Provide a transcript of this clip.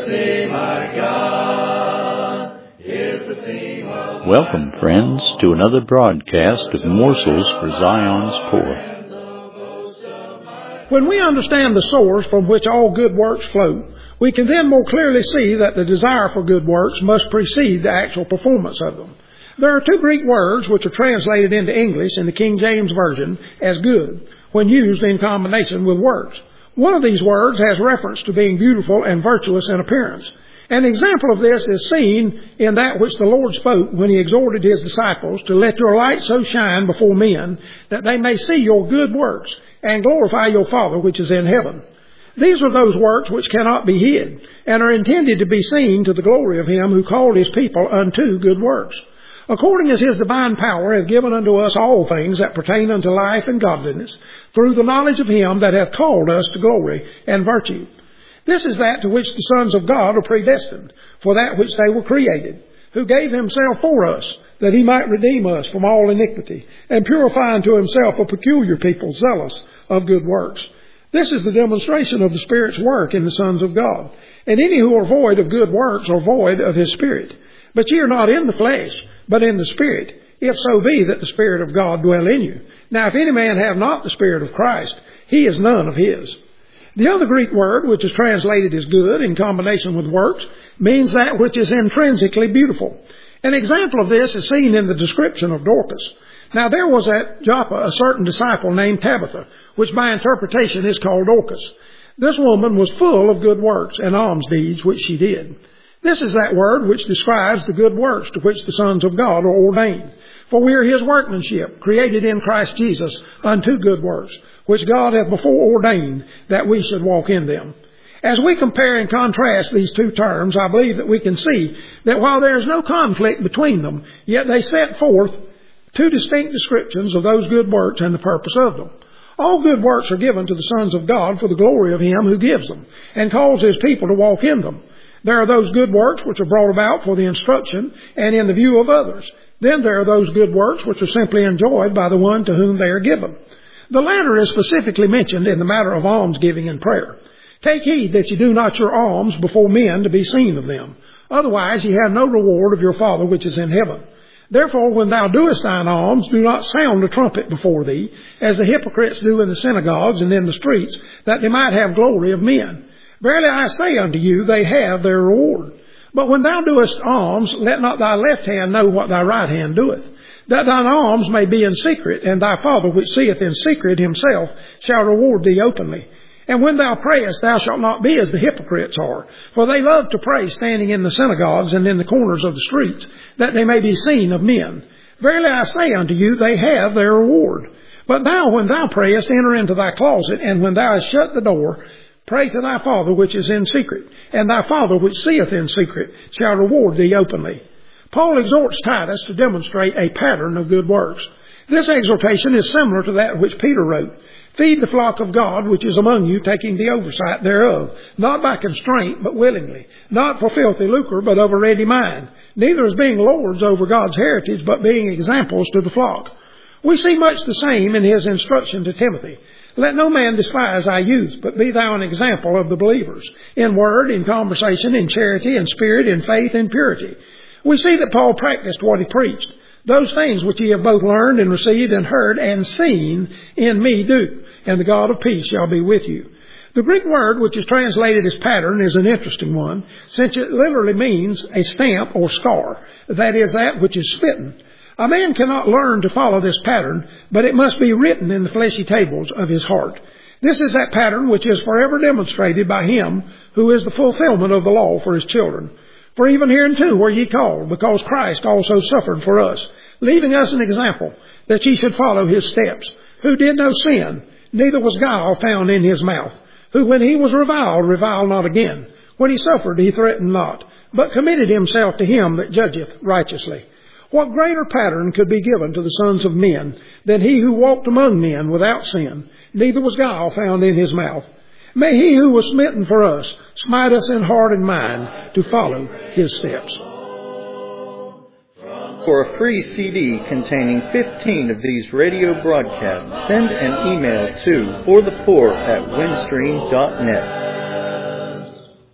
theme, my God, is the theme of Welcome, friends, to another broadcast of Morsels for Zion's Poor. When we understand the source from which all good works flow, we can then more clearly see that the desire for good works must precede the actual performance of them. There are two Greek words which are translated into English in the King James Version as good, when used in combination with works. One of these words has reference to being beautiful and virtuous in appearance. An example of this is seen in that which the Lord spoke when He exhorted His disciples to let your light so shine before men that they may see your good works and glorify your Father which is in heaven. These are those works which cannot be hid and are intended to be seen to the glory of Him who called His people unto good works. According as His divine power hath given unto us all things that pertain unto life and godliness, through the knowledge of Him that hath called us to glory and virtue. This is that to which the sons of God are predestined, for that which they were created, who gave Himself for us, that He might redeem us from all iniquity, and purify unto Himself a peculiar people, zealous of good works. This is the demonstration of the Spirit's work in the sons of God. And any who are void of good works are void of His Spirit. But ye are not in the flesh, but in the Spirit, if so be that the Spirit of God dwell in you. Now if any man have not the Spirit of Christ, he is none of His. The other Greek word, which is translated as good in combination with works, means that which is intrinsically beautiful. An example of this is seen in the description of Dorcas. Now there was at Joppa a certain disciple named Tabitha, which by interpretation is called Dorcas. This woman was full of good works and alms deeds which she did. This is that word which describes the good works to which the sons of God are ordained. For we are His workmanship, created in Christ Jesus unto good works, which God hath before ordained that we should walk in them. As we compare and contrast these two terms, I believe that we can see that while there is no conflict between them, yet they set forth two distinct descriptions of those good works and the purpose of them. All good works are given to the sons of God for the glory of Him who gives them, and calls His people to walk in them. There are those good works which are brought about for the instruction and in the view of others. Then there are those good works which are simply enjoyed by the one to whom they are given. The latter is specifically mentioned in the matter of almsgiving and prayer. Take heed that ye do not your alms before men to be seen of them. Otherwise ye have no reward of your Father which is in heaven. Therefore, when thou doest thine alms, do not sound a trumpet before thee, as the hypocrites do in the synagogues and in the streets, that they might have glory of men. Verily I say unto you, they have their reward. But when thou doest alms, let not thy left hand know what thy right hand doeth, that thine alms may be in secret, and thy Father which seeth in secret Himself shall reward thee openly. And when thou prayest, thou shalt not be as the hypocrites are, for they love to pray standing in the synagogues and in the corners of the streets, that they may be seen of men. Verily I say unto you, they have their reward. But thou, when thou prayest, enter into thy closet, and when thou hast shut the door, pray to thy Father which is in secret, and thy Father which seeth in secret shall reward thee openly. Paul exhorts Titus to demonstrate a pattern of good works. This exhortation is similar to that which Peter wrote. Feed the flock of God which is among you, taking the oversight thereof, not by constraint, but willingly, not for filthy lucre, but of a ready mind, neither as being lords over God's heritage, but being examples to the flock. We see much the same in his instruction to Timothy. Let no man despise thy youth, but be thou an example of the believers, in word, in conversation, in charity, in spirit, in faith, in purity. We see that Paul practiced what he preached. Those things which ye have both learned and received and heard and seen in me do, and the God of peace shall be with you. The Greek word which is translated as pattern is an interesting one, since it literally means a stamp or scar, that is, that which is smitten. A man cannot learn to follow this pattern, but it must be written in the fleshy tables of his heart. This is that pattern which is forever demonstrated by Him who is the fulfillment of the law for His children. For even hereunto were ye called, because Christ also suffered for us, leaving us an example, that ye should follow His steps, who did no sin, neither was guile found in His mouth, who when He was reviled, reviled not again. When He suffered, He threatened not, but committed Himself to Him that judgeth righteously. What greater pattern could be given to the sons of men than He who walked among men without sin, neither was guile found in His mouth? May He who was smitten for us smite us in heart and mind to follow His steps. For a free CD containing 15 of these radio broadcasts, send an email to forthepoor@windstream.net.